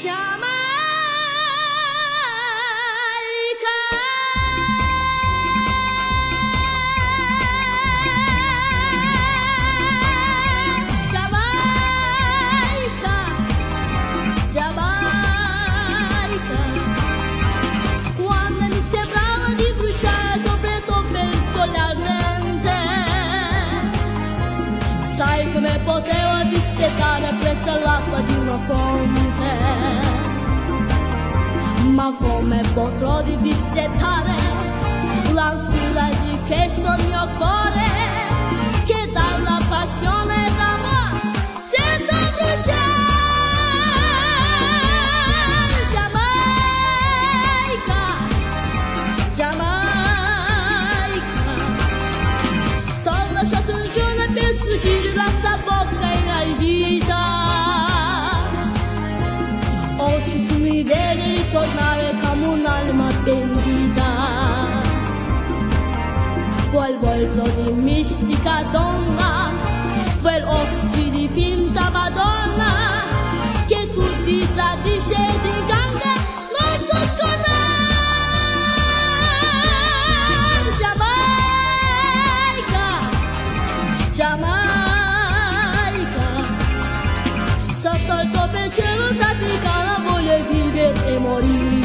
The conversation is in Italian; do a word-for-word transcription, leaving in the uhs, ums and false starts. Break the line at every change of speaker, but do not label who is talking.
Sai come potevo dissetare presso l'acqua di una fonte, ma come potrò di dissetare l'ansia di questo mio cuore che dalla passione d'amore sento bruciare. Giamaica, Giamaica, t'ho lasciato un giorno per sfuggire la sua bocca inaridita. Oggi tu mi vedi ritornare come un'anima pentita. Quel volto di mistica donna, quel occhi di finta Madonna, che tutti tradisce ed inganna, non so scordare. Giamaica, sotto il tuo pensiero trafficana voglio vivere e morire.